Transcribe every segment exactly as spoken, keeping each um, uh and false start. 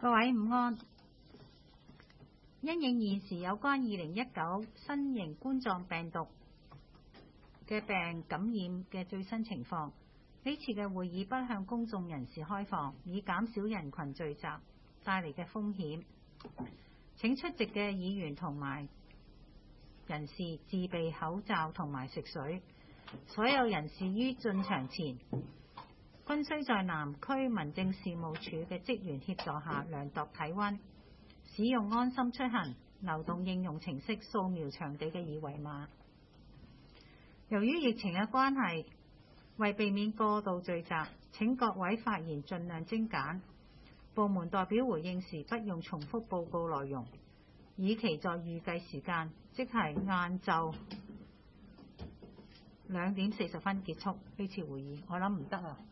各位午安。因應現時有關二零一九新型冠狀病毒嘅病感染嘅最新情況，呢次嘅會議不向公眾人士開放，以減少人群聚集帶嚟嘅風險。請出席嘅議員同埋人士自備口罩同埋食水。所有人士於進場前均須在南區民政事務處嘅職員協助下量度體溫，使用安心出行流動應用程式掃描場地嘅二維碼。由於疫情嘅關係，為避免過度聚集，請各位發言盡量精簡。部門代表回應時不用重複報告內容，以期在預計時間，即係晏晝兩點四十分結束呢次會議。我諗唔得啊！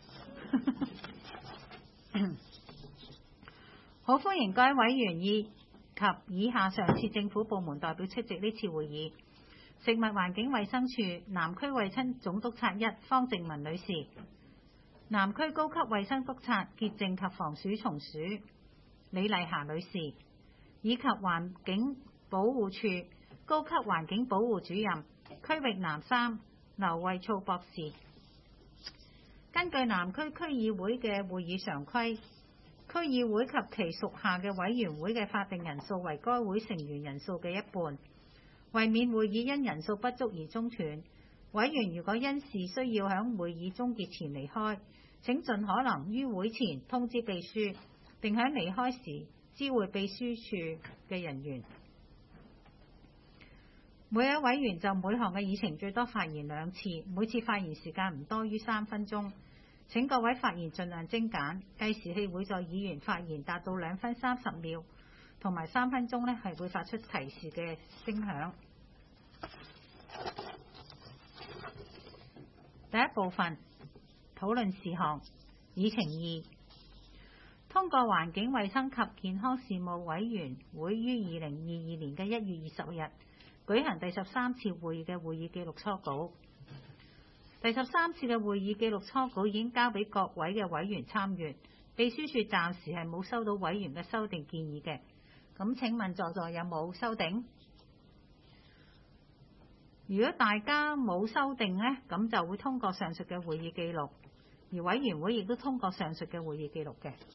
好，歡迎各位委員以及以下上次政府部門代表出席呢次會議：食物環境衛生署南區衛生總督察一方靜文女士，南區高級衛生督察潔淨及防鼠蟲鼠李麗霞女士，以及環境保護處高級環境保護主任區域南三劉慧措博士。根據南區區議會嘅會議常規，區議會及其屬下嘅委員會嘅法定人數為該會成員人數嘅一半。為免會議因人數不足而中斷，委員如果因事需要喺會議終結前離開，請盡可能於會前通知秘書，並喺離開時知會秘書處嘅人員。每位委員就每項嘅議程最多發言兩次，每次發言時間唔多於三分鐘。請各位發言盡量精簡，計時器會在議員發言達到兩分三十秒同埋三分鐘呢係會發出提示嘅聲響。第一部分討論事項，議程二，通過環境衛生及健康事務委員會於二零二二年嘅一月二十日舉行第十三次會議嘅會議記錄初稿。第十三次嘅會議記錄初稿已經交俾各位嘅委員參閱，秘書處暫時係冇收到委員嘅修訂建議嘅。咁請問在座有冇修訂？如果大家冇修訂呢，咁就會通過上述嘅會議記錄，而委員會亦都通過上述嘅會議記錄嘅。